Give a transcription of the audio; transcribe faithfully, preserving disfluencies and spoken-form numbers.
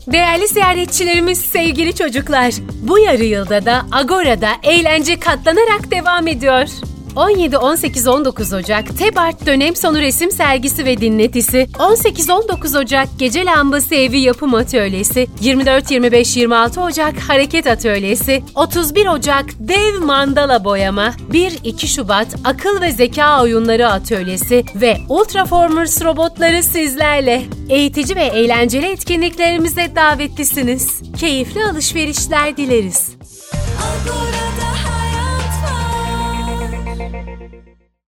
Değerli ziyaretçilerimiz, sevgili çocuklar, bu yarı yılda da Agora'da eğlence katlanarak devam ediyor. on yedi, on sekiz, on dokuz Ocak Tebart dönem sonu resim sergisi ve dinletisi, on sekiz on dokuz Ocak Gece Lambası Evi yapım atölyesi, yirmi dört, yirmi beş, yirmi altı Ocak Hareket atölyesi, otuz bir Ocak Dev Mandala boyama, bir iki Şubat Akıl ve Zeka oyunları atölyesi ve Ultraformers robotları sizlerle. Eğitici ve eğlenceli etkinliklerimize davetlisiniz. Keyifli alışverişler dileriz.